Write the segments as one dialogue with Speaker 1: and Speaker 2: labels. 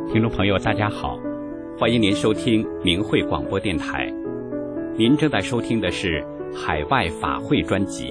Speaker 1: 听众朋友大家好，欢迎您收听明慧广播电台。您正在收听的是海外法会专辑。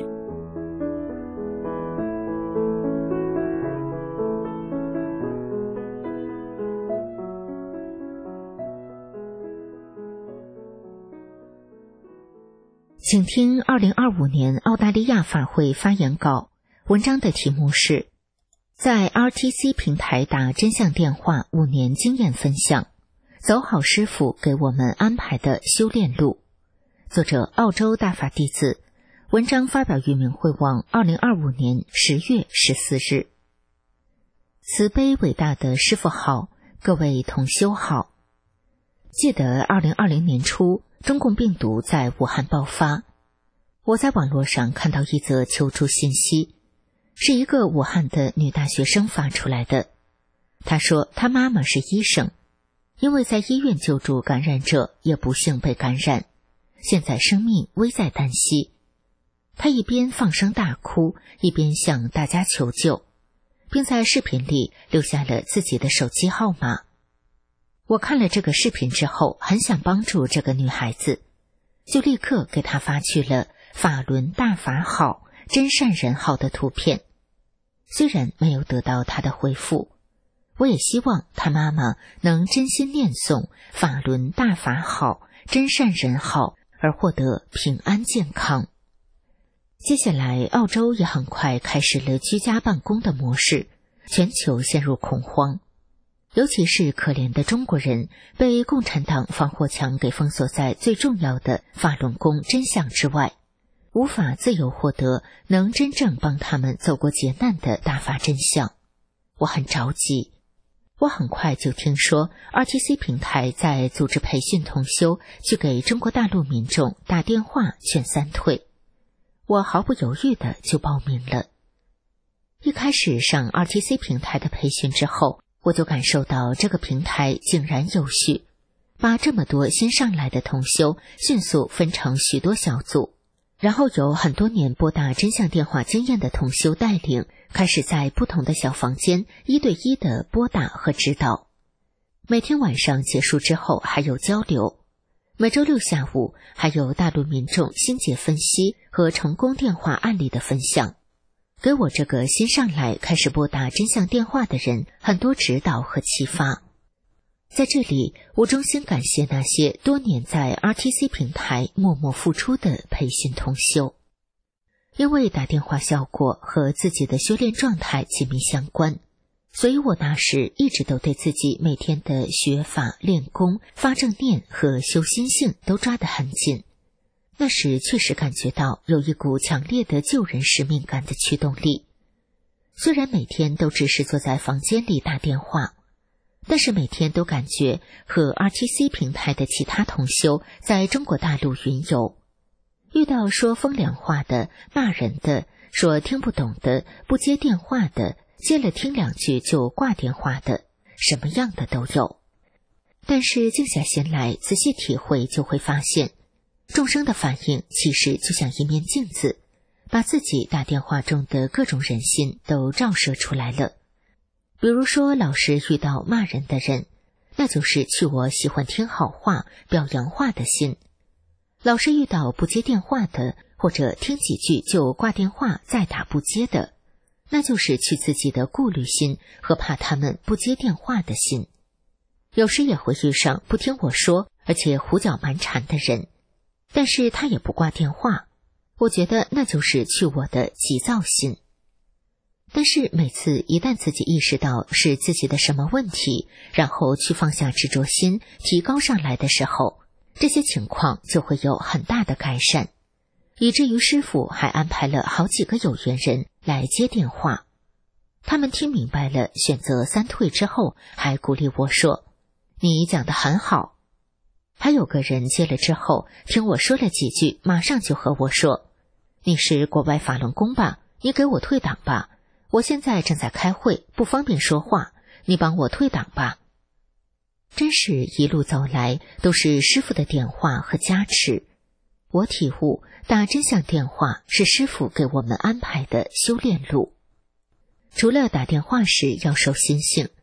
Speaker 2: 请听2025年澳大利亚法会发言稿，文章的题目是在 RTC 平台打真相电话5年经验分享，走好师父给我们安排的修炼路。作者澳洲大法弟子，文章发表于明慧网2025年10月14日。慈悲伟大的师父好，各位同修好。记得2020年初，中共病毒在武汉爆发，我在网络上看到一则求助信息，是一个武汉的女大学生发出来的。她说她妈妈是医生，因为在医院救助感染者，也不幸被感染，现在生命危在旦夕。她一边放声大哭，一边向大家求救，并在视频里留下了自己的手机号码。我看了这个视频之后，很想帮助这个女孩子，就立刻给她发去了法轮大法好，真善人好的图片。虽然没有得到她的回复，我也希望她妈妈能真心念诵法轮大法好，真善人好，而获得平安健康。接下来，澳洲也很快开始了居家办公的模式，全球陷入恐慌。尤其是可怜的中国人，被共产党防火墙给封锁在最重要的法轮功真相之外，无法自由获得能真正帮他们走过劫难的大法真相。我很着急。我很快就听说 RTC 平台在组织培训同修去给中国大陆民众打电话劝三退，我毫不犹豫的就报名了。一开始上 RTC 平台的培训之后，我就感受到这个平台井然有序，把这么多新上来的同修迅速分成许多小组，然后由很多年拨打真相电话经验的同修带领，开始在不同的小房间1对1的拨打和指导。每天晚上结束之后还有交流，每周六下午还有大陆民众心结分析和成功电话案例的分享，给我这个新上来开始拨打真相电话的人很多指导和启发。在这里，我衷心感谢那些多年在 RTC 平台默默付出的培训同修。因为打电话效果和自己的修炼状态紧密相关，所以我那时一直都对自己每天的学法、练功、发正念和修心性都抓得很紧。那时确实感觉到有一股强烈的救人使命感的驱动力。虽然每天都只是坐在房间里打电话，但是每天都感觉和 RTC 平台的其他同修在中国大陆云游，遇到说风凉话的、骂人的、说听不懂的、不接电话的、接了听2句就挂电话的，什么样的都有。但是静下心来仔细体会，就会发现众生的反应其实就像一面镜子，把自己打电话中的各种人心都照射出来了。比如说老是遇到骂人的人，那就是去我喜欢听好话、表扬话的心。老是遇到不接电话的，或者听几句就挂电话再打不接的，那就是去自己的顾虑心和怕他们不接电话的心。有时也会遇上不听我说，而且胡搅蛮缠的人，但是他也不挂电话，我觉得那就是去我的急躁心。但是每次一旦自己意识到是自己的什么问题，然后去放下执着心，提高上来的时候，这些情况就会有很大的改善，以至于师父还安排了好几个有缘人来接电话。他们听明白了选择三退之后，还鼓励我说，你讲得很好。还有个人接了之后，听我说了几句，马上就和我说，你是国外法轮功吧？你给我退档吧，我现在正在开会，不方便说话，你帮我退档吧。真是一路走来都是师父的点化和加持。我体悟，打真相电话是师父给我们安排的修炼路。除了打电话时要守心性，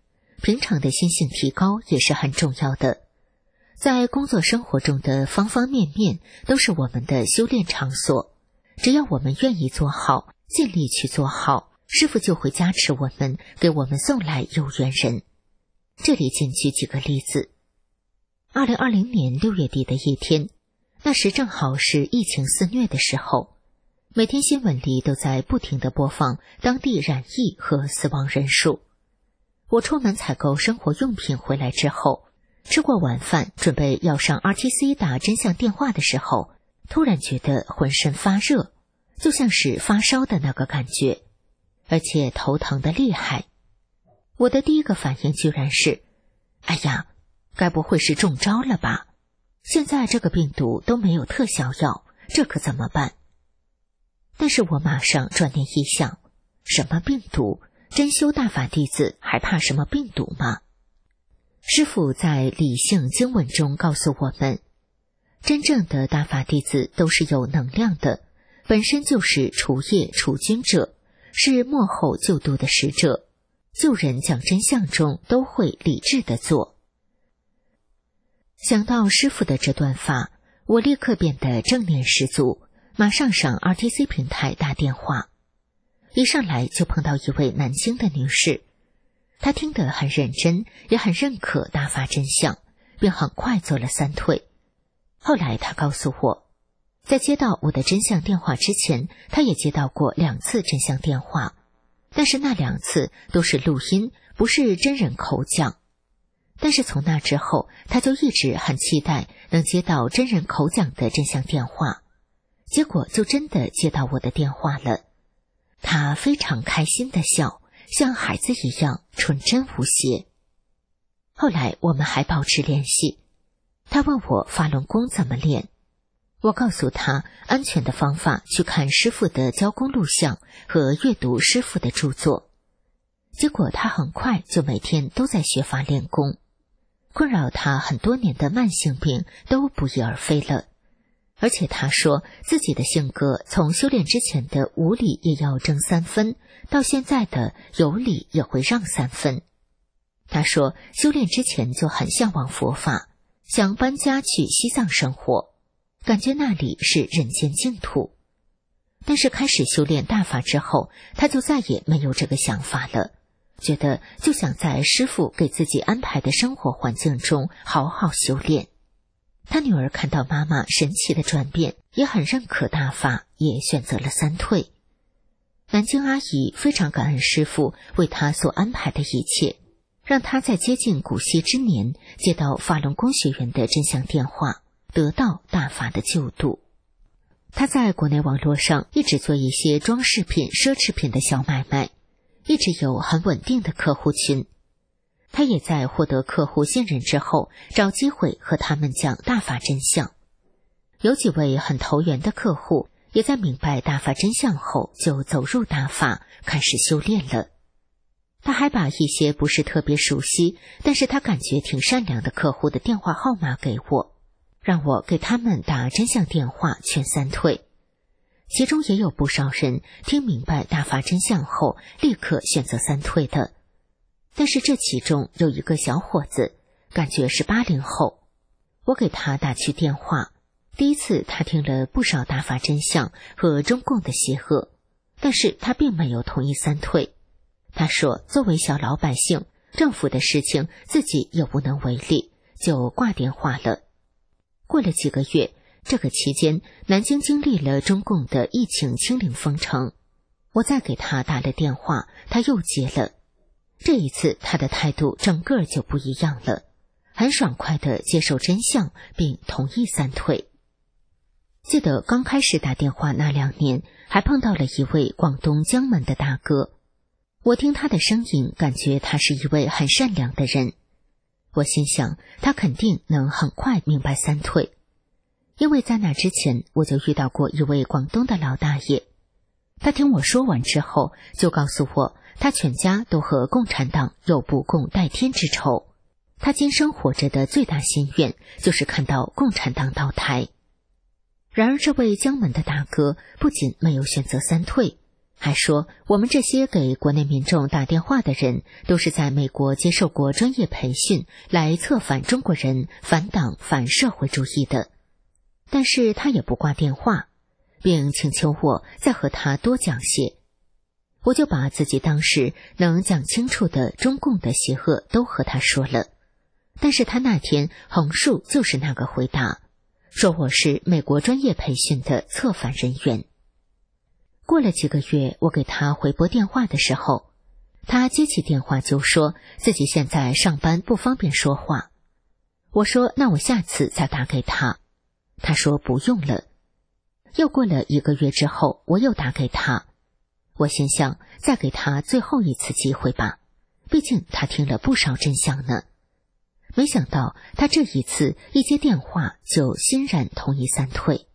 Speaker 2: 平常的心性提高也是很重要的。在工作生活中的方方面面都是我们的修炼场所，只要我们愿意做好，尽力去做好，师父就会加持我们，给我们送来有缘人。这里仅举几个例子。2020年6月底的一天，那时正好是疫情肆虐的时候，每天新闻里都在不停地播放当地染疫和死亡人数。我出门采购生活用品回来之后，吃过晚饭，准备要上 RTC 打真相电话的时候，突然觉得浑身发热，就像是发烧的那个感觉，而且头疼得厉害。我的第一个反应居然是，哎呀，该不会是中招了吧？现在这个病毒都没有特效药，这可怎么办？但是我马上转念一想，什么病毒？真修大法弟子还怕什么病毒吗？师父在理性经文中告诉我们，真正的大法弟子都是有能量的，本身就是除业除菌者，是幕后救度的使者，救人讲真相中都会理智地做。想到师父的这段话，我立刻变得正念十足，马上上 RTC 平台打电话。一上来就碰到一位南京的女士，她听得很认真，也很认可大法真相，并很快做了3退。后来她告诉我，在接到我的真相电话之前，她也接到过2次真相电话，但是那2次都是录音，不是真人口讲。但是从那之后，她就一直很期待能接到真人口讲的真相电话，结果就真的接到我的电话了。她非常开心地笑，像孩子一样纯真无邪。后来我们还保持联系，她问我法轮功怎么练，我告诉她安全的方法去看师父的教功录像和阅读师父的著作。结果她很快就每天都在学法练功，困扰她很多年的慢性病都不翼而飞了。而且他说自己的性格从修炼之前的无理也要争3分，到现在的有理也会让3分。他说修炼之前就很向往佛法，想搬家去西藏生活，感觉那里是人间净土。但是开始修炼大法之后，他就再也没有这个想法了，觉得就想在师父给自己安排的生活环境中好好修炼。他女儿看到妈妈神奇的转变，也很认可大法，也选择了3退。南京阿姨非常感恩师父为她所安排的一切，让她在接近古稀之年接到法轮功学员的真相电话，得到大法的救度。她在国内网络上一直做一些装饰品、奢侈品的小买卖，一直有很稳定的客户群。他也在获得客户信任之后，找机会和他们讲大法真相。有几位很投缘的客户，也在明白大法真相后，就走入大法，开始修炼了。他还把一些不是特别熟悉，但是他感觉挺善良的客户的电话号码给我，让我给他们打真相电话劝3退。其中也有不少人听明白大法真相后，立刻选择3退的。但是这其中有一个小伙子，感觉是80后，我给他打去电话。第一次他听了不少大法真相和中共的邪恶，但是他并没有同意3退。他说作为小老百姓，政府的事情自己也无能为力，就挂电话了。过了几个月，这个期间南京经历了中共的疫情清零封城，我再给他打了电话，他又接了。这一次他的态度整个就不一样了，很爽快地接受真相，并同意3退。记得刚开始打电话那2年，还碰到了一位广东江门的大哥，我听他的声音，感觉他是一位很善良的人。我心想他肯定能很快明白3退，因为在那之前我就遇到过一位广东的老大爷。他听我说完之后，就告诉我他全家都和共产党有不共戴天之仇，他今生活着的最大心愿就是看到共产党倒台。然而这位江门的大哥不仅没有选择3退， 还说我们这些给国内民众打电话的人都是在美国接受过专业培训，来策反中国人、反党、反社会主义的。但是他也不挂电话，并请求我再和他多讲些。我就把自己当时能讲清楚的中共的邪恶都和他说了，但是他那天横竖就是那个回答，说我是美国专业培训的策反人员。过了几个月，我给他回拨电话的时候，他接起电话就说自己现在上班不方便说话。我说那我下次再打给他，他说不用了。又过了1个月之后，我又打给他，我心想再给他最后一次机会吧，毕竟他听了不少真相呢。没想到他这一次一接电话就欣然同意散退。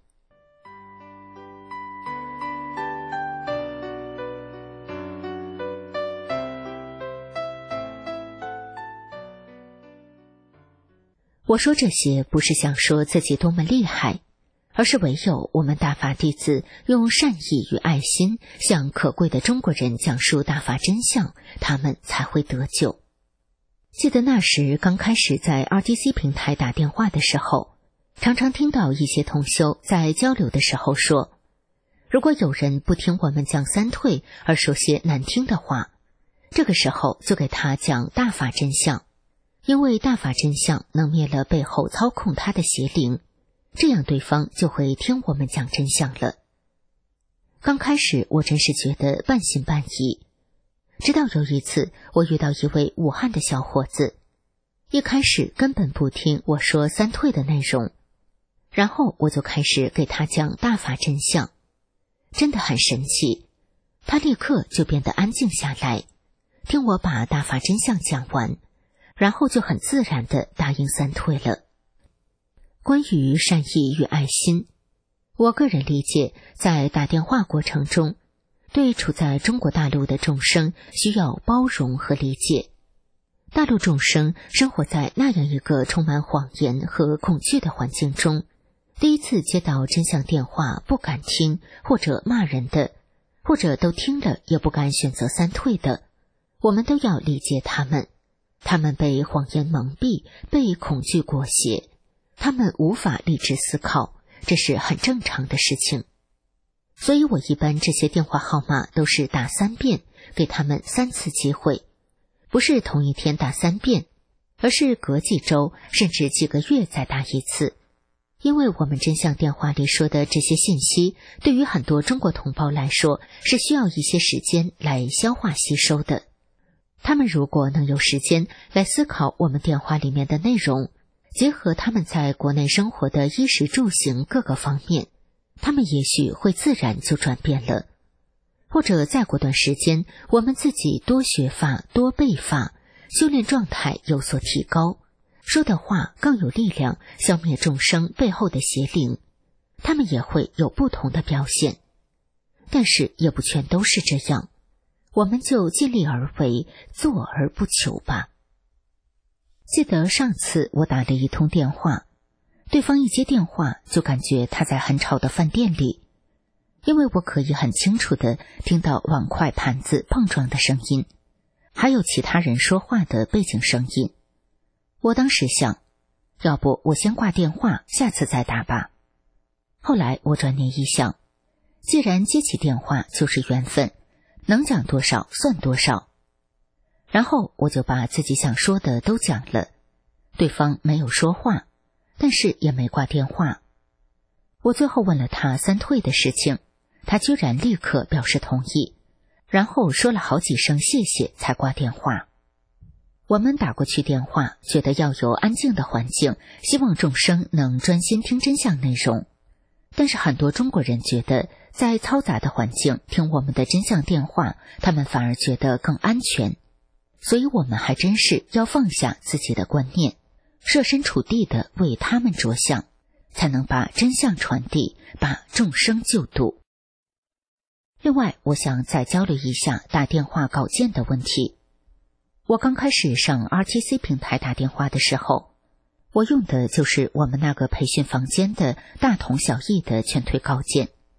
Speaker 2: 我说这些不是想说自己多么厉害，而是唯有我们大法弟子用善意与爱心向可贵的中国人讲述大法真相，他们才会得救。记得那时刚开始在 RTC 平台打电话的时候，常常听到一些同修在交流的时候说，如果有人不听我们讲三退而说些难听的话，这个时候就给他讲大法真相，因为大法真相能灭了背后操控他的邪灵，这样对方就会听我们讲真相了。刚开始我真是觉得半信半疑，直到有一次我遇到一位武汉的小伙子，一开始根本不听我说三退的内容，然后我就开始给他讲大法真相，真的很神奇，他立刻就变得安静下来，听我把大法真相讲完，然后就很自然地答应三退了。关于善意与爱心，我个人理解，在打电话过程中，对处在中国大陆的众生需要包容和理解。大陆众生生活在那样一个充满谎言和恐惧的环境中，第一次接到真相电话不敢听，或者骂人的，或者都听了也不敢选择三退的，我们都要理解他们。他们被谎言蒙蔽，被恐惧裹挟，他们无法理智思考，这是很正常的事情。所以我一般这些电话号码都是打3遍，给他们3次机会，不是同一天打3遍，而是隔几周甚至几个月再打一次。因为我们真相电话里说的这些信息，对于很多中国同胞来说是需要一些时间来消化吸收的。他们如果能有时间来思考我们电话里面的内容，结合他们在国内生活的衣食住行各个方面，他们也许会自然就转变了。或者再过段时间，我们自己多学法多背法，修炼状态有所提高，说的话更有力量，消灭众生背后的邪灵，他们也会有不同的表现。但是也不全都是这样，我们就尽力而为，做而不求吧。记得上次我打了一通电话，对方一接电话就感觉他在很吵的饭店里，因为我可以很清楚地听到碗筷盘子碰撞的声音，还有其他人说话的背景声音。我当时想，要不我先挂电话，下次再打吧。后来我转念一想，既然接起电话就是缘分，能讲多少算多少。然后我就把自己想说的都讲了，对方没有说话，但是也没挂电话。我最后问了他三退的事情，他居然立刻表示同意，然后说了好几声谢谢才挂电话。我们打过去电话，觉得要有安静的环境，希望众生能专心听真相内容。但是很多中国人觉得在嘈杂的环境听我们的真相电话，他们反而觉得更安全。所以我们还真是要放下自己的观念，设身处地的为他们着想，才能把真相传递，把众生救度。另外，我想再交流一下打电话稿件的问题。我刚开始上 RTC 平台打电话的时候，我用的就是我们那个培训房间的大同小异的劝退稿件。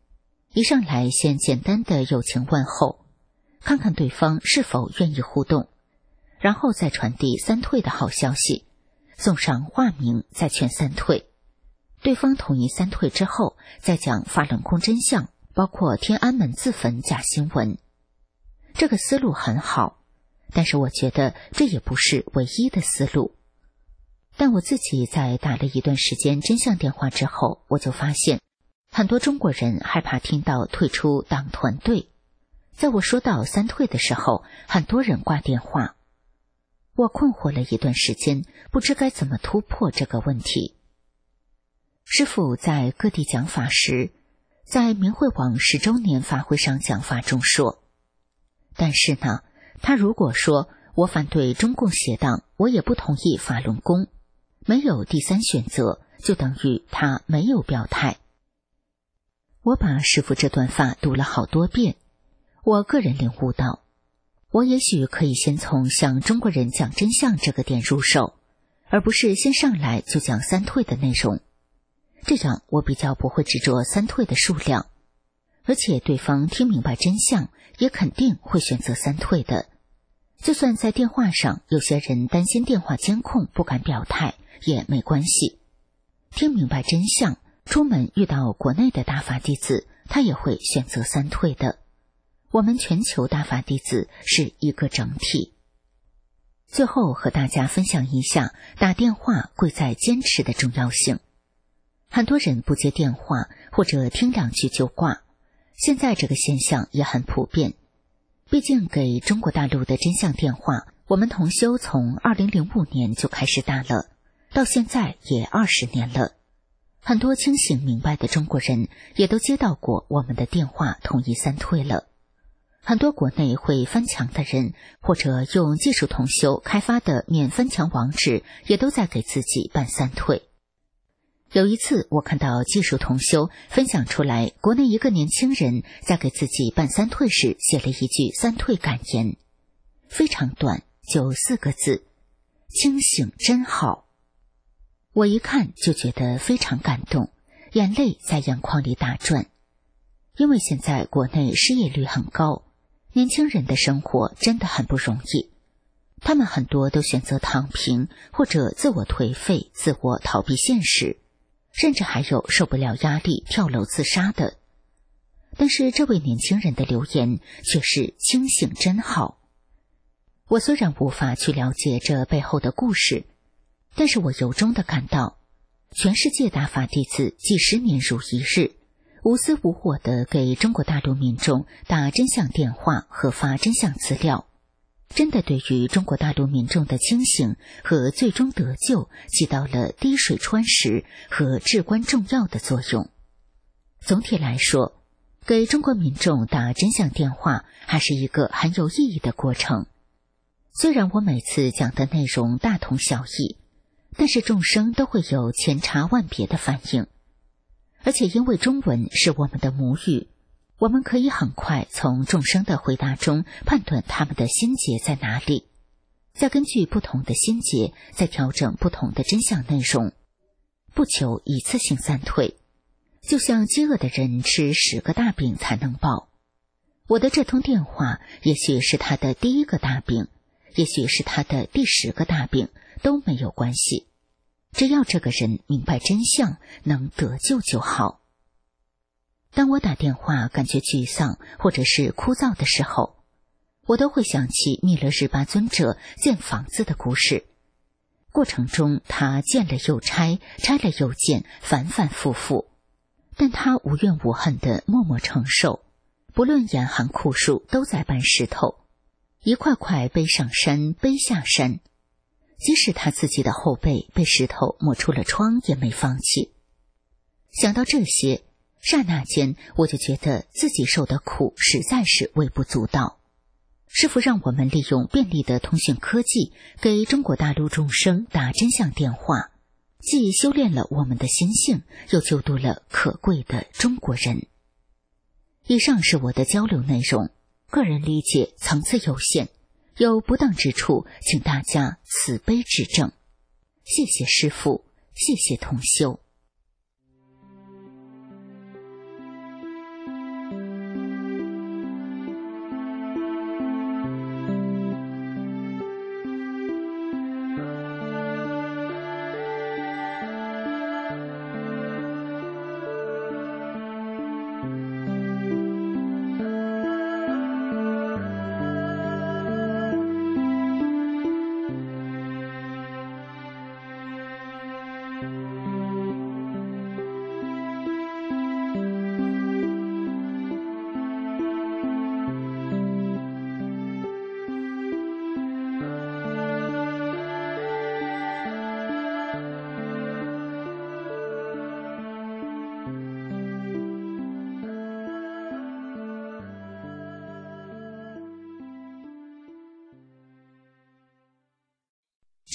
Speaker 2: 一上来先简单的友情问候，看看对方是否愿意互动，然后再传递三退的好消息，送上化名，再劝三退。对方同意三退之后，再讲发冷宫真相，包括天安门自焚假新闻。这个思路很好，但是我觉得这也不是唯一的思路。但我自己在打了一段时间真相电话之后，我就发现很多中国人害怕听到退出党团队。在我说到三退的时候，很多人挂电话。我困惑了一段时间，不知该怎么突破这个问题。师父在各地讲法时，在明慧网10周年法会上讲法中说，但是呢，他如果说我反对中共邪党，我也不同意法轮功，没有第三选择，就等于他没有表态。我把师父这段话读了好多遍，我个人领悟到，我也许可以先从向中国人讲真相这个点入手，而不是先上来就讲三退的内容。这样我比较不会执着三退的数量，而且对方听明白真相，也肯定会选择三退的。就算在电话上有些人担心电话监控不敢表态也没关系，听明白真相，出门遇到国内的大法弟子，他也会选择三退的。我们全球大法弟子是一个整体。最后和大家分享一下打电话贵在坚持的重要性。很多人不接电话或者听2句就挂，现在这个现象也很普遍。毕竟给中国大陆的真相电话，我们同修从2005年就开始打了，到现在也20年了。很多清醒明白的中国人也都接到过我们的电话，同意三退了。很多国内会翻墙的人，或者用技术同修开发的免翻墙网址，也都在给自己办三退。有一次我看到技术同修分享出来，国内一个年轻人在给自己办三退时写了一句三退感言，非常短，就4个字：清醒真好。我一看就觉得非常感动，眼泪在眼眶里打转。因为现在国内失业率很高，年轻人的生活真的很不容易，他们很多都选择躺平，或者自我颓废，自我逃避现实，甚至还有受不了压力跳楼自杀的。但是这位年轻人的留言却是清醒真好。我虽然无法去了解这背后的故事，但是我由衷地感到，全世界大法弟子几十年如一日，无私无我地给中国大陆民众打真相电话和发真相资料，真的对于中国大陆民众的清醒和最终得救起到了滴水穿石和至关重要的作用。总体来说，给中国民众打真相电话还是一个很有意义的过程。虽然我每次讲的内容大同小异，但是众生都会有千差万别的反应。而且因为中文是我们的母语，我们可以很快从众生的回答中判断他们的心结在哪里，再根据不同的心结再调整不同的真相内容，不求一次性三退。就像饥饿的人吃10个大饼才能饱，我的这通电话也许是他的第1个大饼，也许是他的第10个大饼，都没有关系，只要这个人明白真相，能得救就好。当我打电话感觉沮丧或者是枯燥的时候，我都会想起密勒日巴尊者建房子的故事。过程中他建了又拆，拆了又建，反反复复，但他无怨无恨地默默承受，不论严寒酷暑都在搬石头，一块块背上山，背下山，即使他自己的后背被石头磨出了疮也没放弃。想到这些，刹那间我就觉得自己受的苦实在是微不足道。师父让我们利用便利的通讯科技，给中国大陆众生打真相电话，既修炼了我们的心性，又救度了可贵的中国人。以上是我的交流内容，个人理解层次有限，有不当之处，请大家慈悲指正。谢谢师父，谢谢同修。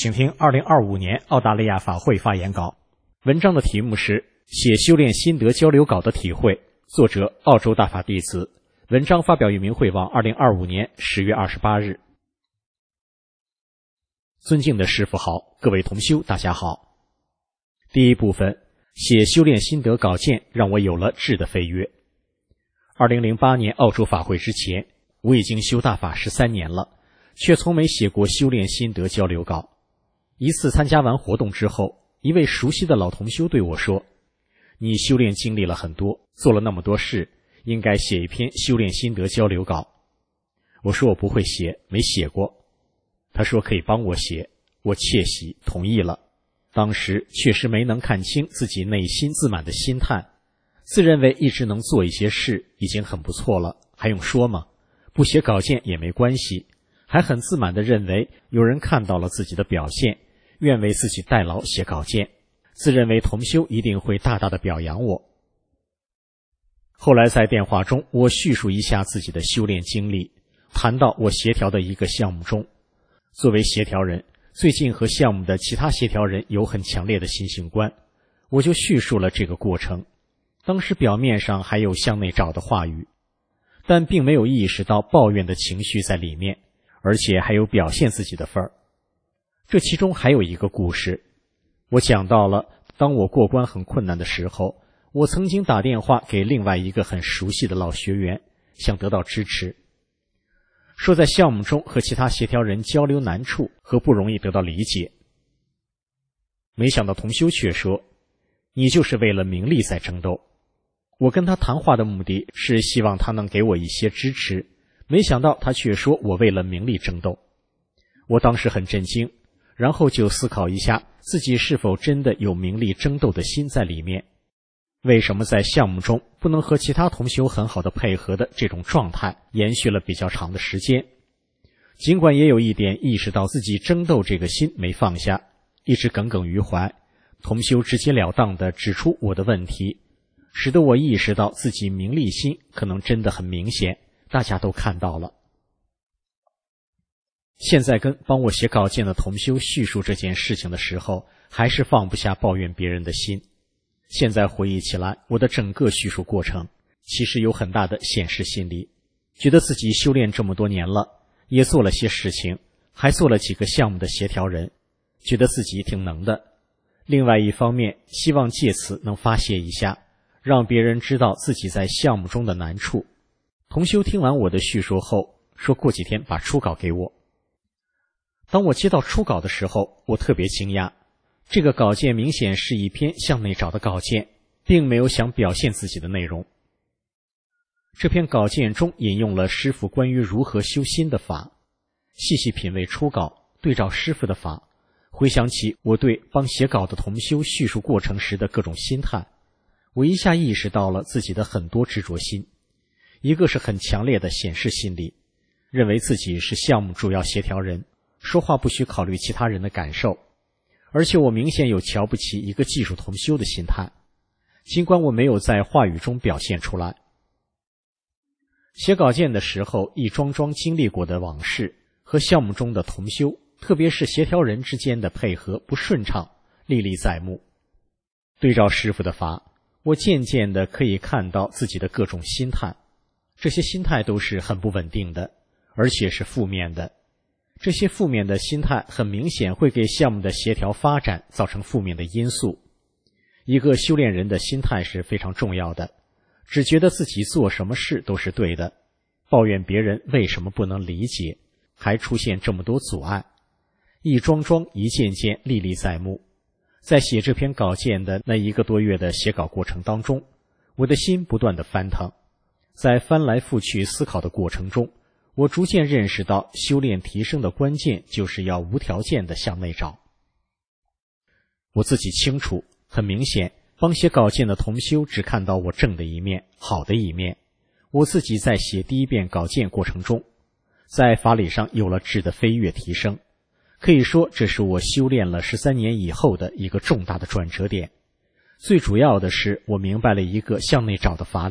Speaker 3: 请听2025年澳大利亚法会发言稿。文章的题目是写修炼心得交流稿的体会，作者澳洲大法弟子。文章发表于明慧网2025年10月28日。尊敬的师父好，各位同修大家好。第一部分，写修炼心得稿件让我有了质的飞跃。2008年澳洲法会之前，我已经修大法13年了，却从没写过修炼心得交流稿。一次参加完活动之后，一位熟悉的老同修对我说，你修炼经历了很多，做了那么多事，应该写一篇修炼心得交流稿。我说我不会写，没写过。他说可以帮我写，我窃喜同意了。当时确实没能看清自己内心自满的心态，自认为一直能做一些事已经很不错了，还用说吗？不写稿件也没关系，还很自满地认为有人看到了自己的表现，愿为自己代劳写稿件，自认为同修一定会大大的表扬我。后来在电话中，我叙述一下自己的修炼经历，谈到我协调的一个项目中，作为协调人，最近和项目的其他协调人有很强烈的心性观，我就叙述了这个过程。当时表面上还有向内找的话语，但并没有意识到抱怨的情绪在里面，而且还有表现自己的份儿。这其中还有一个故事，我讲到了当我过关很困难的时候，我曾经打电话给另外一个很熟悉的老学员，想得到支持，说在项目中和其他协调人交流难处和不容易得到理解。没想到同修却说，你就是为了名利在争斗。我跟他谈话的目的是希望他能给我一些支持，没想到他却说我为了名利争斗。我当时很震惊，然后就思考一下自己是否真的有名利争斗的心在里面。为什么在项目中不能和其他同修很好的配合的这种状态延续了比较长的时间？尽管也有一点意识到自己争斗这个心没放下，一直耿耿于怀，同修直截了当地指出我的问题，使得我意识到自己名利心可能真的很明显，大家都看到了。现在跟帮我写稿件的同修叙述这件事情的时候，还是放不下抱怨别人的心。现在回忆起来，我的整个叙述过程其实有很大的显示心理，觉得自己修炼这么多年了，也做了些事情，还做了几个项目的协调人，觉得自己挺能的。另外一方面，希望借此能发泄一下，让别人知道自己在项目中的难处。同修听完我的叙述后，说过几天把初稿给我。当我接到初稿的时候，我特别惊讶，这个稿件明显是一篇向内找的稿件，并没有想表现自己的内容。这篇稿件中引用了师父关于如何修心的法，细细品味初稿，对照师父的法，回想起我对帮写稿的同修叙述过程时的各种心态，我一下意识到了自己的很多执着心。一个是很强烈的显示心理，认为自己是项目主要协调人，说话不需考虑其他人的感受，而且我明显有瞧不起一个技术同修的心态，尽管我没有在话语中表现出来。写稿件的时候，一桩桩经历过的往事和项目中的同修，特别是协调人之间的配合不顺畅，历历在目。对照师父的法，我渐渐的可以看到自己的各种心态，这些心态都是很不稳定的，而且是负面的。这些负面的心态很明显会给项目的协调发展造成负面的因素。一个修炼人的心态是非常重要的，只觉得自己做什么事都是对的，抱怨别人为什么不能理解，还出现这么多阻碍，一桩桩一件件历历在目。在写这篇稿件的那1个多月的写稿过程当中，我的心不断地翻腾，在翻来覆去思考的过程中，我逐渐认识到修炼提升的关键就是要无条件地向内找。我自己清楚，很明显，帮写稿件的同修只看到我正的一面，好的一面。我自己在写第1遍稿件过程中，在法理上有了质的飞跃提升，可以说这是我修炼了13年以后的一个重大的转折点。最主要的是，我明白了一个向内找的法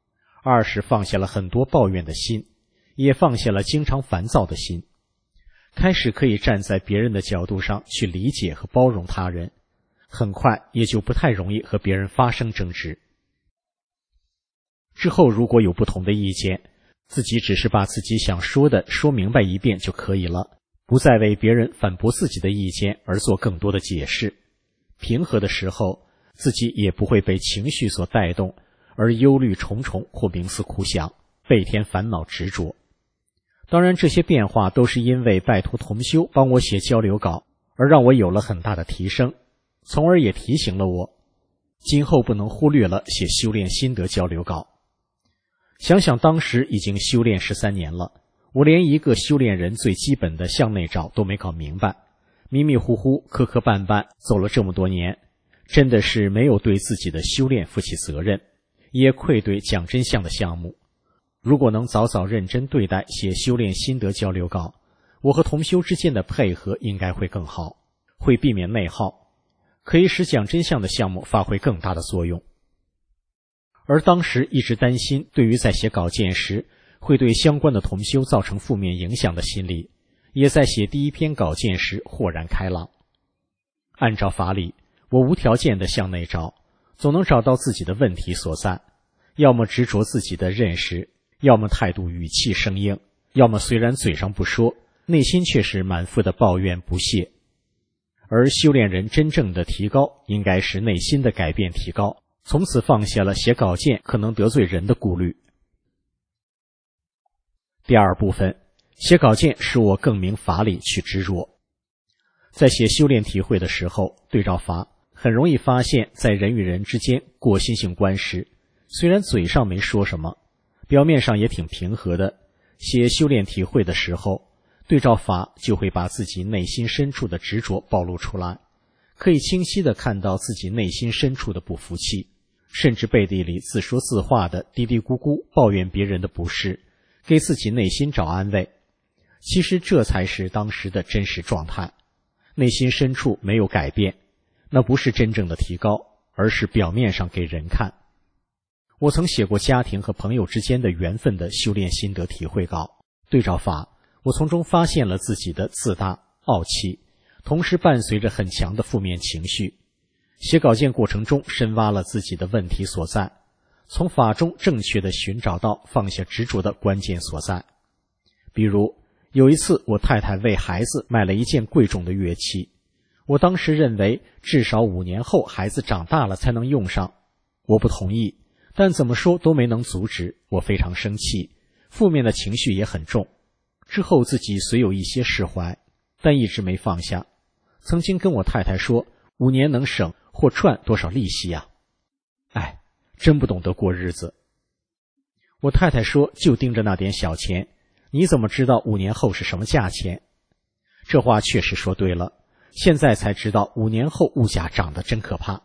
Speaker 3: 理。2是放下了很多抱怨的心，也放下了经常烦躁的心。 开始可以站在别人的角度上去理解和包容他人，很快也就不太容易和别人发生争执。之后如果有不同的意见，自己只是把自己想说的说明白一遍就可以了，不再为别人反驳自己的意见而做更多的解释。平和的时候，自己也不会被情绪所带动，而忧虑重重或冥思苦想，倍添烦恼执着。当然，这些变化都是因为拜托同修帮我写交流稿，而让我有了很大的提升，从而也提醒了我，今后不能忽略了写修炼心得交流稿。想想当时已经修炼13年了，我连一个修炼人最基本的向内找都没搞明白，迷迷糊糊磕磕绊绊走了这么多年，真的是没有对自己的修炼负起责任，也愧对讲真相的项目。如果能早早认真对待写修炼心得交流稿，我和同修之间的配合应该会更好，会避免内耗，可以使讲真相的项目发挥更大的作用。而当时一直担心对于在写稿件时会对相关的同修造成负面影响的心理，也在写第一篇稿件时豁然开朗。按照法理，我无条件地向内找，总能找到自己的问题所在，要么执着自己的认识，要么态度语气生硬，要么虽然嘴上不说，内心却是满腹的抱怨不屑。而修炼人真正的提高，应该是内心的改变提高，从此放下了写稿件可能得罪人的顾虑。第二部分，写稿件使我更明法理去执着。在写修炼体会的时候，对照法很容易发现，在人与人之间过心性关时，虽然嘴上没说什么，表面上也挺平和的，写修炼体会的时候，对照法就会把自己内心深处的执着暴露出来，可以清晰地看到自己内心深处的不服气，甚至背地里自说自话的嘀嘀咕咕抱怨别人的不是，给自己内心找安慰。其实这才是当时的真实状态，内心深处没有改变，那不是真正的提高，而是表面上给人看。我曾写过家庭和朋友之间的缘分的修炼心得体会稿，对照法，我从中发现了自己的自大、傲气，同时伴随着很强的负面情绪。写稿件过程中深挖了自己的问题所在，从法中正确地寻找到放下执着的关键所在。比如有一次，我太太为孩子买了一件贵重的乐器，我当时认为至少5年后孩子长大了才能用上，我不同意，但怎么说都没能阻止，我非常生气，负面的情绪也很重。之后自己虽有一些释怀，但一直没放下。曾经跟我太太说，5年能省或赚多少利息啊？真不懂得过日子。我太太说，就盯着那点小钱，你怎么知道5年后是什么价钱？这话确实说对了，现在才知道5年后物价涨得真可怕。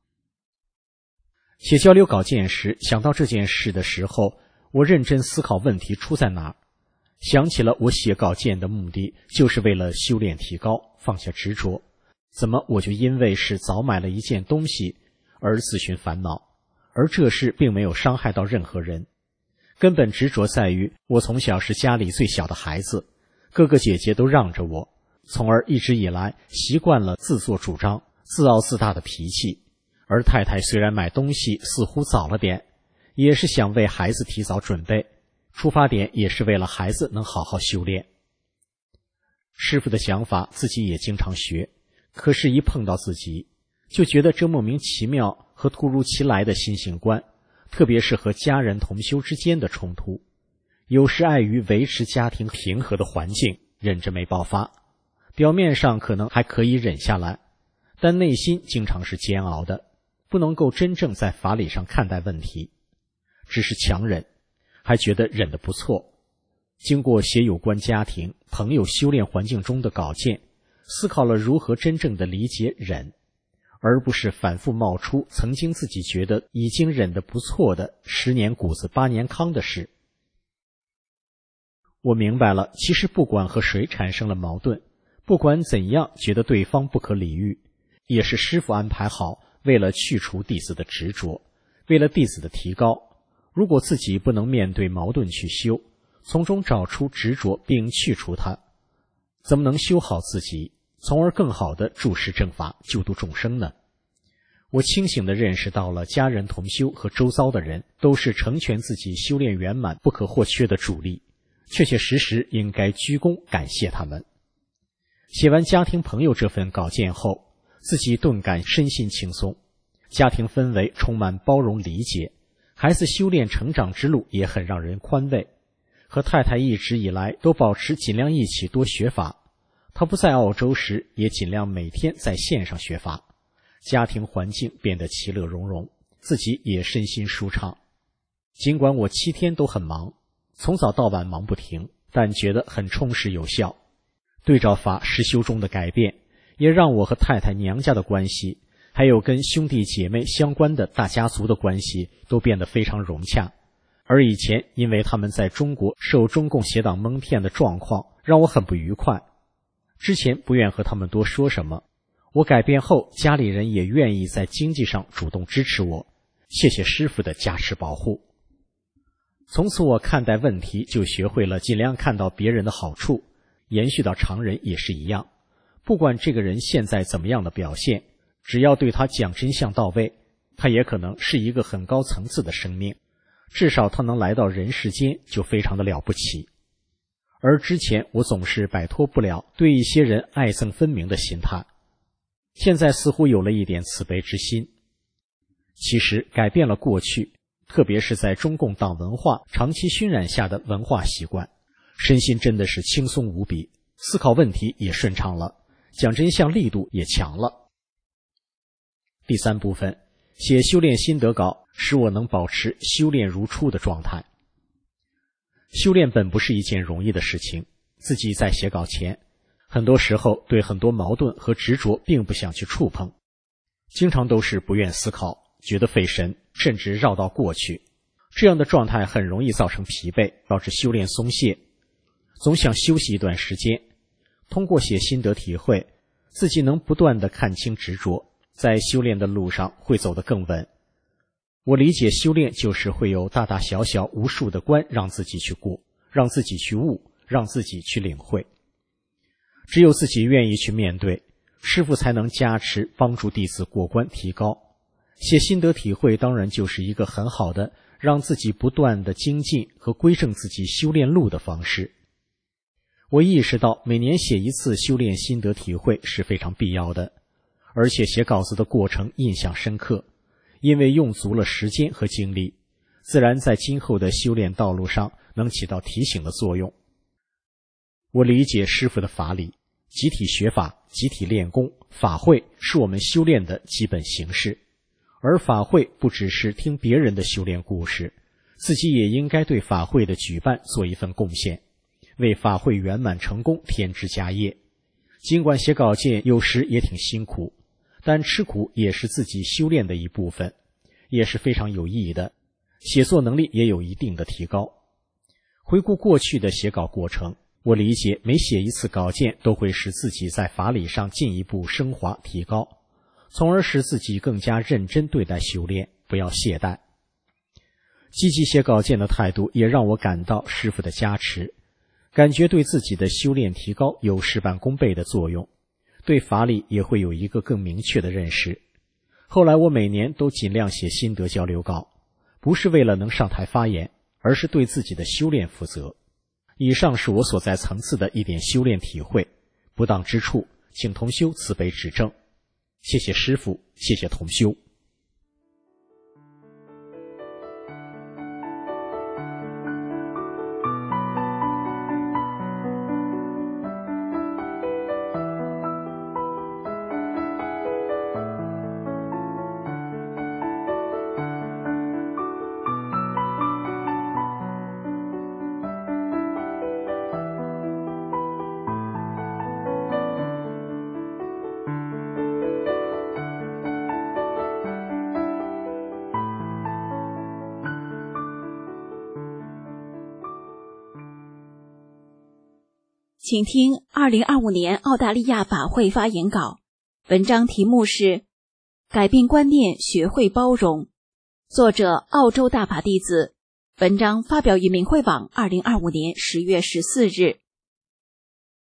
Speaker 3: 写交流稿件时，想到这件事的时候，我认真思考问题出在哪儿，想起了我写稿件的目的就是为了修炼提高，放下执着，怎么我就因为是早买了一件东西而自寻烦恼，而这事并没有伤害到任何人。根本执着在于我从小是家里最小的孩子，哥哥姐姐都让着我，从而一直以来习惯了自作主张、自傲自大的脾气。而太太虽然买东西似乎早了点，也是想为孩子提早准备，出发点也是为了孩子能好好修炼。师父的想法自己也经常学，可是一碰到自己，就觉得这莫名其妙和突如其来的心性观，特别是和家人同修之间的冲突，有时碍于维持家庭平和的环境，忍着没爆发，表面上可能还可以忍下来，但内心经常是煎熬的，不能够真正在法理上看待问题，只是强忍，还觉得忍得不错。经过写有关家庭、朋友修炼环境中的稿件，思考了如何真正的理解忍，而不是反复冒出曾经自己觉得已经忍得不错的10年谷子8年糠的事。我明白了，其实不管和谁产生了矛盾，不管怎样觉得对方不可理喻，也是师父安排好，为了去除弟子的执着，为了弟子的提高。如果自己不能面对矛盾去修，从中找出执着并去除它， 怎么能修好自己，从而更好地注释正法，救度众生呢？我清醒地认识到了家人同修和周遭的人都是成全自己修炼圆满不可或缺的助力，确确实实应该鞠躬感谢他们。写完家庭朋友这份稿件后，自己顿感身心轻松，家庭氛围充满包容理解，孩子修炼成长之路也很让人宽慰。和太太一直以来都保持尽量一起多学法，她不在澳洲时也尽量每天在线上学法，家庭环境变得其乐融融，自己也身心舒畅。尽管我7天都很忙，从早到晚忙不停，但觉得很充实有效。对照法实修中的改变，也让我和太太娘家的关系，还有跟兄弟姐妹相关的大家族的关系都变得非常融洽。而以前因为他们在中国受中共邪党蒙骗的状况让我很不愉快，之前不愿和他们多说什么，我改变后家里人也愿意在经济上主动支持我，谢谢师父的加持保护。从此我看待问题就学会了尽量看到别人的好处，延续到常人也是一样，不管这个人现在怎么样的表现，只要对他讲真相到位，他也可能是一个很高层次的生命，至少他能来到人世间就非常的了不起。而之前我总是摆脱不了对一些人爱憎分明的心态，现在似乎有了一点慈悲之心。其实改变了过去，特别是在中共党文化长期熏染下的文化习惯，身心真的是轻松无比，思考问题也顺畅了，讲真相力度也强了。第3部分，写修炼心得稿，使我能保持修炼如初的状态。修炼本不是一件容易的事情，自己在写稿前，很多时候对很多矛盾和执着并不想去触碰，经常都是不愿思考，觉得费神，甚至绕到过去。这样的状态很容易造成疲惫，导致修炼松懈，总想休息一段时间。通过写心得体会，自己能不断地看清执着，在修炼的路上会走得更稳。我理解修炼就是会有大大小小无数的关让自己去过，让自己去悟，让自己去领会。只有自己愿意去面对，师父才能加持帮助弟子过关提高。写心得体会当然就是一个很好的让自己不断的精进和规正自己修炼路的方式。我意识到每年写一次修炼心得体会是非常必要的，而且写稿子的过程印象深刻，因为用足了时间和精力，自然在今后的修炼道路上能起到提醒的作用。我理解师父的法理，集体学法，集体练功，法会是我们修炼的基本形式。而法会不只是听别人的修炼故事，自己也应该对法会的举办做一份贡献，为法会圆满成功添枝加叶。尽管写稿件有时也挺辛苦，但吃苦也是自己修炼的一部分，也是非常有意义的，写作能力也有一定的提高。回顾过去的写稿过程，我理解每写一次稿件都会使自己在法理上进一步升华提高，从而使自己更加认真对待修炼，不要懈怠。积极写稿件的态度也让我感到师父的加持，感觉对自己的修炼提高有事半功倍的作用，对法理也会有一个更明确的认识。后来我每年都尽量写心得交流稿，不是为了能上台发言，而是对自己的修炼负责。以上是我所在层次的一点修炼体会，不当之处请同修慈悲指正。谢谢师父，谢谢同修。
Speaker 4: 请听2025年澳大利亚法会发言稿，文章题目是改变观念，学会包容，作者澳洲大法弟子，文章发表于明慧网2025年10月14日。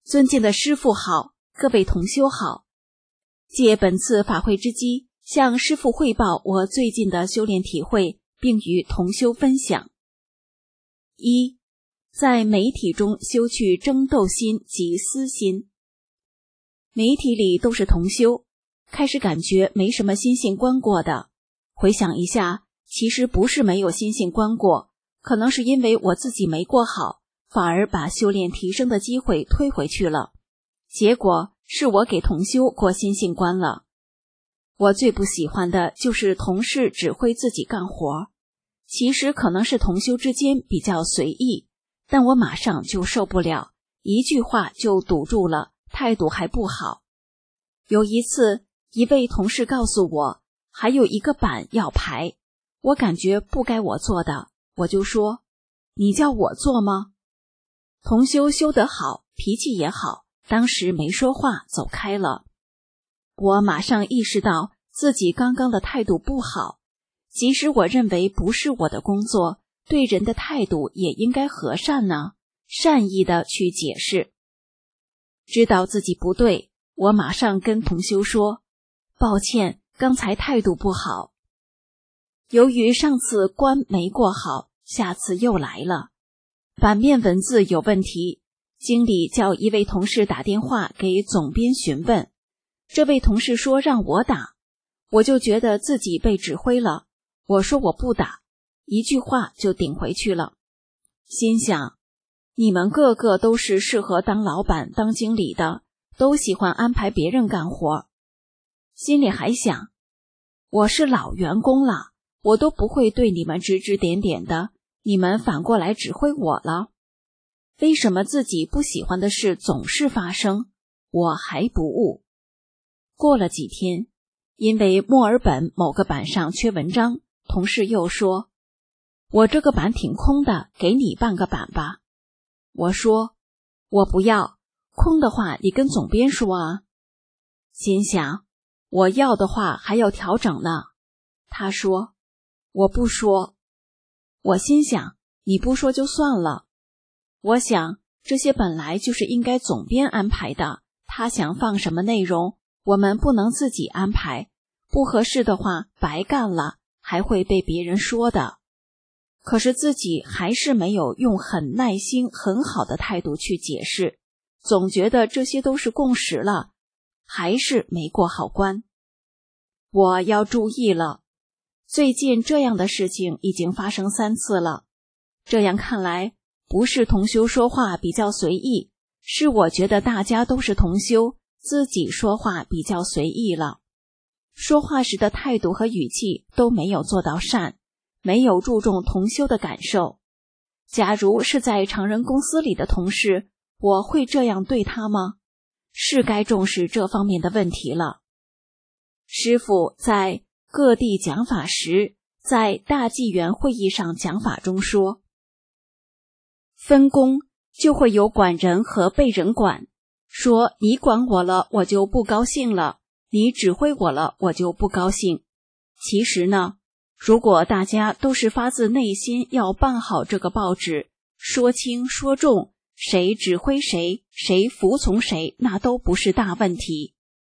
Speaker 4: 尊敬的师父好，各位同修好。借本次法会之机，向师父汇报我最近的修炼体会，并与同修分享。一，在媒体中修去争斗心及私心。媒体里都是同修，开始感觉没什么心性观过的，回想一下，其实不是没有心性观过，可能是因为我自己没过好，反而把修炼提升的机会推回去了，结果是我给同修过心性观了。我最不喜欢的就是同事指挥自己干活，其实可能是同修之间比较随意，但我马上就受不了，一句话就堵住了，态度还不好。有一次，一位同事告诉我还有一个板要排，我感觉不该我做的，我就说，你叫我做吗？同修修得好，脾气也好，当时没说话，走开了。我马上意识到自己刚刚的态度不好，即使我认为不是我的工作，对人的态度也应该和善呢，善意的去解释。知道自己不对，我马上跟同修说，抱歉，刚才态度不好。由于上次关没过好，下次又来了，版面文字有问题，经理叫一位同事打电话给总编询问，这位同事说让我打，我就觉得自己被指挥了，我说我不打，一句话就顶回去了。心想，你们个个都是适合当老板当经理的，都喜欢安排别人干活。心里还想，我是老员工了，我都不会对你们指指点点的，你们反过来指挥我了。为什么自己不喜欢的事总是发生？我还不悟。过了几天，因为墨尔本某个版上缺文章，同事又说，我这个版挺空的，给你办个版吧。我说，我不要，空的话你跟总编说啊。心想，我要的话还要调整呢。他说，我不说。我心想，你不说就算了。我想，这些本来就是应该总编安排的，他想放什么内容，我们不能自己安排，不合适的话白干了，还会被别人说的。可是自己还是没有用很耐心很好的态度去解释，总觉得这些都是共识了，还是没过好关。我要注意了，最近这样的事情已经发生3次了，这样看来不是同修说话比较随意，是我觉得大家都是同修，自己说话比较随意了，说话时的态度和语气都没有做到善，没有注重同修的感受。假如是在常人公司里的同事，我会这样对他吗？是该重视这方面的问题了。师父在各地讲法时，在大纪元会议上讲法中说，分工就会有管人和被人管，说你管我了，我就不高兴了，你指挥我了，我就不高兴。其实呢，如果大家都是发自内心要办好这个报纸，说轻说重，谁指挥谁，谁服从谁，那都不是大问题。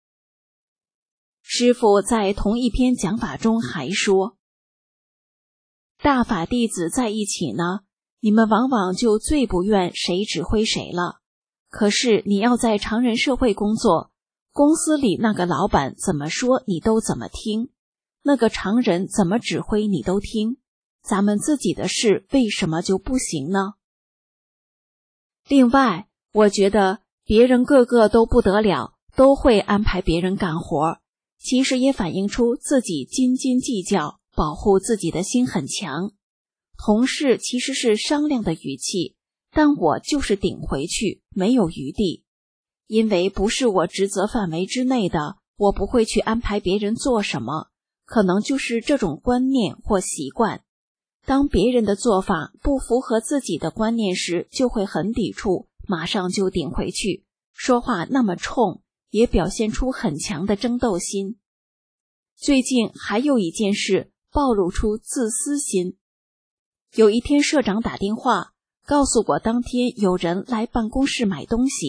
Speaker 4: 师父在同一篇讲法中还说，大法弟子在一起呢，你们往往就最不愿谁指挥谁了。可是你要在常人社会工作，公司里那个老板怎么说你都怎么听，那个常人怎么指挥你都听，咱们自己的事为什么就不行呢？另外，我觉得别人个个都不得了，都会安排别人干活，其实也反映出自己斤斤计较，保护自己的心很强。同事其实是商量的语气，但我就是顶回去，没有余地。因为不是我职责范围之内的，我不会去安排别人做什么，可能就是这种观念或习惯。当别人的做法不符合自己的观念时，就会很抵触，马上就顶回去，说话那么冲，也表现出很强的争斗心。最近还有一件事暴露出自私心。有一天社长打电话告诉我，当天有人来办公室买东西，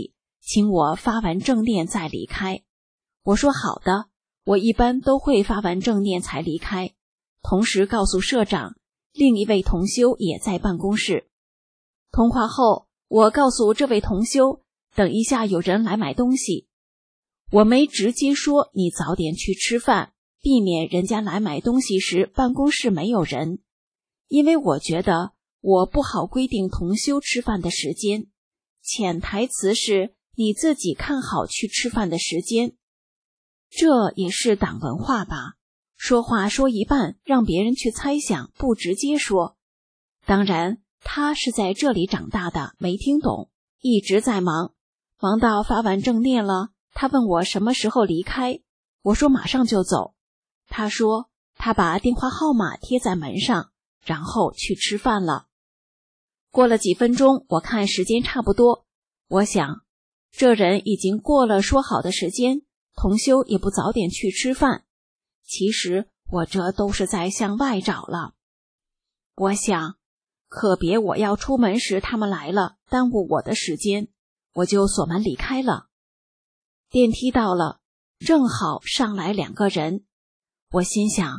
Speaker 4: 请我发完正念再离开。我说好的，我一般都会发完正念才离开，同时告诉社长，另一位同修也在办公室。通话后，我告诉这位同修，等一下有人来买东西。我没直接说你早点去吃饭，避免人家来买东西时办公室没有人，因为我觉得我不好规定同修吃饭的时间，潜台词是你自己看好去吃饭的时间。这也是党文化吧，说话说一半让别人去猜想，不直接说。当然他是在这里长大的，没听懂，一直在忙到发完正念了。他问我什么时候离开，我说马上就走。他说他把电话号码贴在门上，然后去吃饭了。过了几分钟，我看时间差不多，我想这人已经过了说好的时间，同修也不早点去吃饭。其实我这都是在向外找了。我想可别我要出门时他们来了，耽误我的时间，我就锁门离开了。电梯到了，正好上来2个人，我心想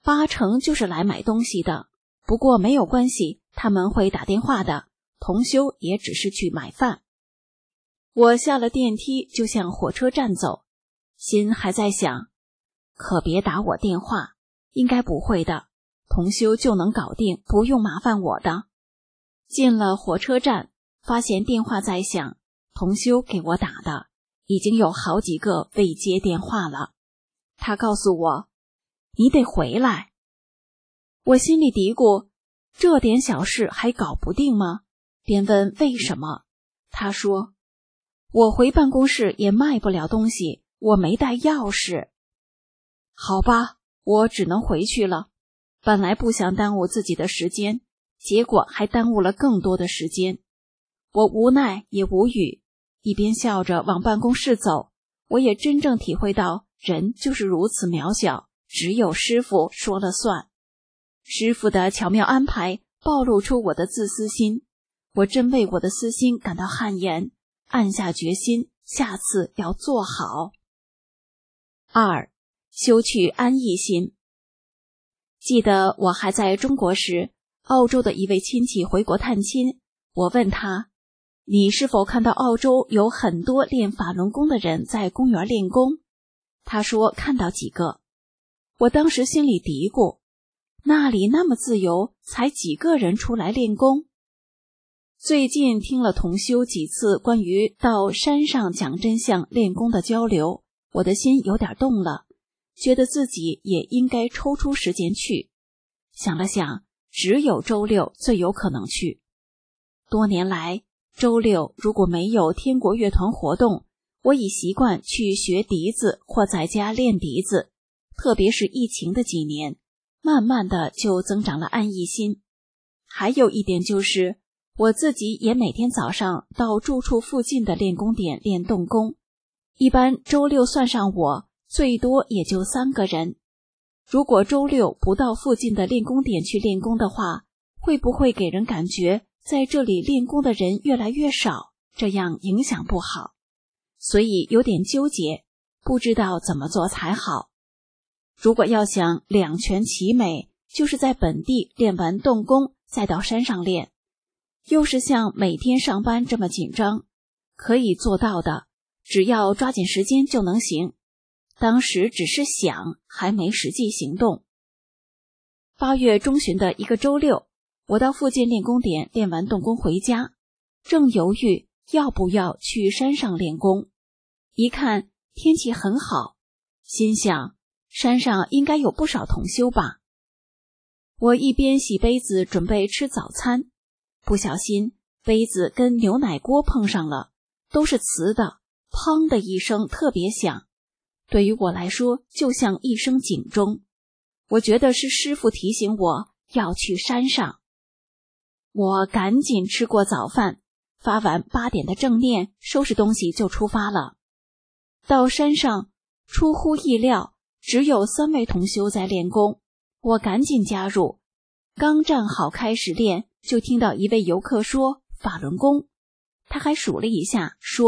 Speaker 4: 80%就是来买东西的，不过没有关系，他们会打电话的，同修也只是去买饭。我下了电梯就向火车站走，心还在想可别打我电话，应该不会的，同修就能搞定，不用麻烦我的。进了火车站，发现电话在响，同修给我打的，已经有好几个未接电话了。他告诉我你得回来。我心里嘀咕，这点小事还搞不定吗？便问为什么。他说我回办公室也卖不了东西，我没带钥匙。好吧，我只能回去了。本来不想耽误自己的时间，结果还耽误了更多的时间。我无奈也无语，一边笑着往办公室走。我也真正体会到人就是如此渺小，只有师父说了算。师父的巧妙安排暴露出我的自私心，我真为我的私心感到汗颜，暗下决心，下次要做好。2. 修去安逸心。记得我还在中国时，澳洲的一位亲戚回国探亲，我问他，你是否看到澳洲有很多练法轮功的人在公园练功？他说看到几个。我当时心里嘀咕，那里那么自由，才几个人出来练功？最近听了同修几次关于到山上讲真相练功的交流，我的心有点动了，觉得自己也应该抽出时间去。想了想，只有周六最有可能去。多年来，周六如果没有天国乐团活动，我已习惯去学笛子或在家练笛子，特别是疫情的几年，慢慢的就增长了安逸心。还有一点就是，我自己也每天早上到住处附近的练功点练动功，一般周六算上我，最多也就3个人。如果周六不到附近的练功点去练功的话，会不会给人感觉在这里练功的人越来越少，这样影响不好？所以有点纠结，不知道怎么做才好。如果要想两全其美，就是在本地练完动功再到山上练，又是像每天上班这么紧张，可以做到的，只要抓紧时间就能行。当时只是想，还没实际行动。8月中旬的一个周六，我到附近练功点练完动功回家，正犹豫要不要去山上练功，一看天气很好，心想山上应该有不少同修吧。我一边洗杯子准备吃早餐，不小心杯子跟牛奶锅碰上了，都是瓷的，砰的一声特别响，对于我来说就像一声警钟。我觉得是师父提醒我要去山上。我赶紧吃过早饭，发完8点的正念，收拾东西就出发了。到山上，出乎意料，只有3位同修在练功，我赶紧加入。刚站好开始练，就听到一位游客说法轮功，他还数了一下，说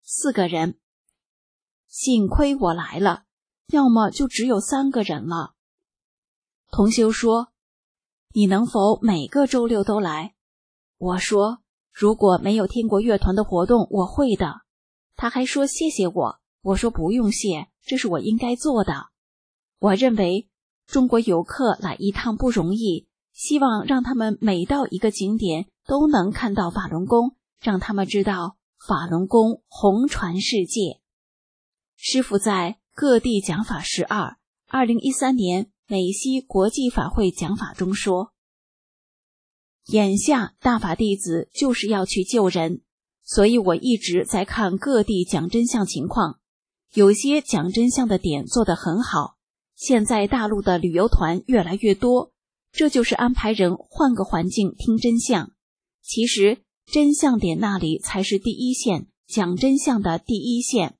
Speaker 4: 4个人。幸亏我来了，要么就只有3个人了。同修说，你能否每个周六都来？我说，如果没有听过乐团的活动，我会的。他还说谢谢我，我说不用谢，这是我应该做的。我认为中国游客来一趟不容易，希望让他们每到一个景点都能看到法轮功，让他们知道法轮功红传世界。师父在各地讲法12 2013年美西国际法会讲法中说，眼下大法弟子就是要去救人，所以我一直在看各地讲真相情况，有些讲真相的点做得很好，现在大陆的旅游团越来越多，这就是安排人换个环境听真相。其实真相点那里才是第一线，讲真相的第一线。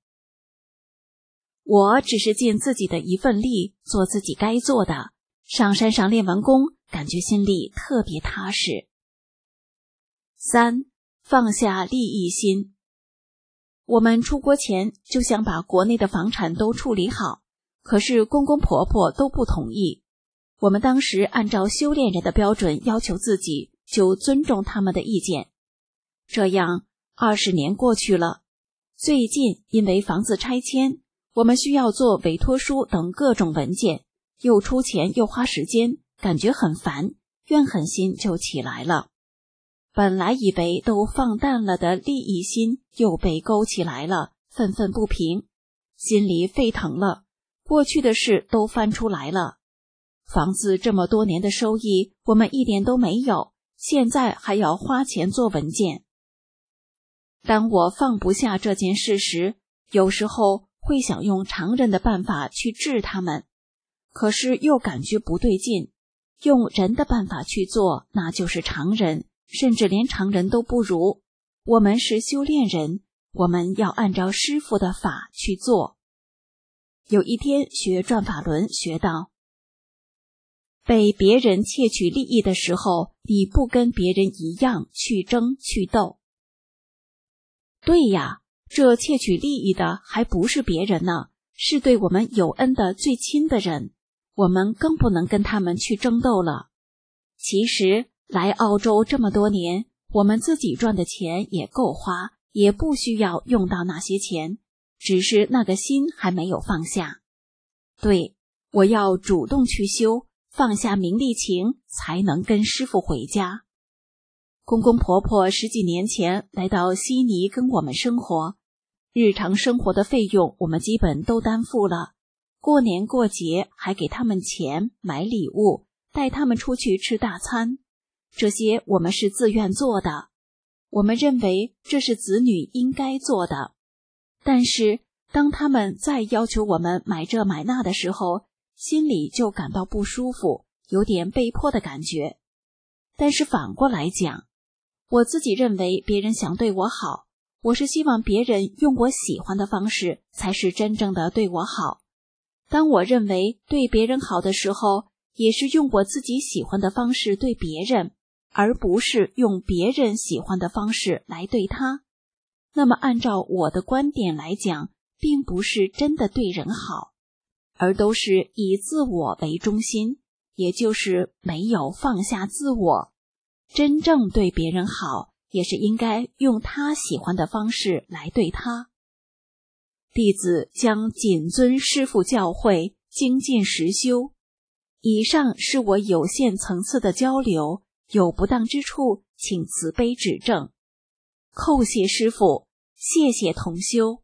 Speaker 4: 我只是尽自己的一份力，做自己该做的，上山上练完功，感觉心里特别踏实。3. 放下利益心。我们出国前就想把国内的房产都处理好，可是公公婆婆都不同意。我们当时按照修炼人的标准要求自己，就尊重他们的意见。这样20年过去了，最近因为房子拆迁，我们需要做委托书等各种文件，又出钱又花时间，感觉很烦，怨恨心就起来了。本来以为都放淡了的利益心又被勾起来了，愤愤不平，心里沸腾了，过去的事都翻出来了。房子这么多年的收益我们一点都没有，现在还要花钱做文件。当我放不下这件事时，有时候会想用常人的办法去治他们，可是又感觉不对劲，用人的办法去做，那就是常人，甚至连常人都不如。我们是修炼人，我们要按照师父的法去做。有一天学转法轮，学到被别人窃取利益的时候，你不跟别人一样去争去斗。对呀，这窃取利益的还不是别人呢，是对我们有恩的最亲的人，我们更不能跟他们去争斗了。其实来澳洲这么多年，我们自己赚的钱也够花，也不需要用到那些钱，只是那个心还没有放下。对，我要主动去修，放下名利情，才能跟师父回家。公公婆婆10几年前来到悉尼跟我们生活，日常生活的费用我们基本都担负了，过年过节还给他们钱买礼物，带他们出去吃大餐，这些我们是自愿做的，我们认为这是子女应该做的。但是当他们再要求我们买这买那的时候，心里就感到不舒服，有点被迫的感觉。但是反过来讲，我自己认为别人想对我好，我是希望别人用我喜欢的方式才是真正的对我好。当我认为对别人好的时候，也是用我自己喜欢的方式对别人，而不是用别人喜欢的方式来对他。那么按照我的观点来讲，并不是真的对人好，而都是以自我为中心，也就是没有放下自我。真正对别人好，也是应该用他喜欢的方式来对他。弟子将谨遵师父教诲，精进实修。以上是我有限层次的交流，有不当之处，请慈悲指正。叩谢师父，谢谢同修。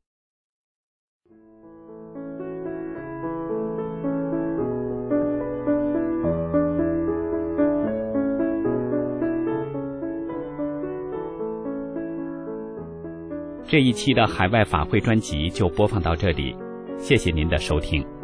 Speaker 1: 这一期的海外法会专辑就播放到这里，谢谢您的收听。